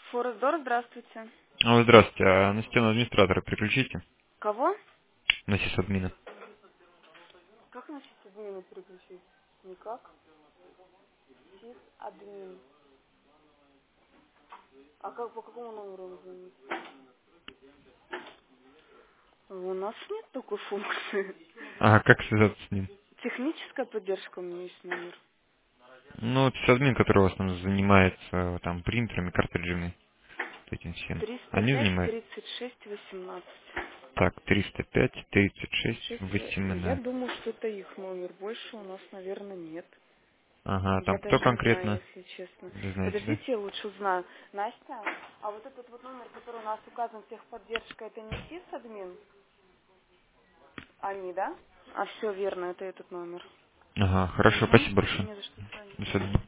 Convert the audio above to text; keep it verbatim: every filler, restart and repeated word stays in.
Форесдор, здравствуйте. Алло, здравствуйте. А на стену администратора переключите? Кого? На сисадмина. Как на сисадмина переключить? Никак. Сисадмин. А как, по какому номеру он звонит? У нас нет такой функции. Ага, как связаться с ним? Техническая поддержка у меня есть номер. Ну, вот сисадмин, который у вас там занимается э, там принтерами, картриджами, вот этим всем. триста Они пять занимаются? тридцать шесть восемнадцать. Так, триста пять тридцать шесть Шесть. Я восемнадцать. думаю, что это их номер. Больше у нас, наверное, нет. Ага, Я там кто даже не знаю, конкретно? если честно. Вы знаете, да? Подождите, я лучше узнаю. Настя, а вот этот вот номер, который у нас указан, техподдержка, это не сисадмин? Они, да? А все верно, это этот номер. Ага, хорошо, Угу. спасибо большое. Не за что, с вами. До свидания.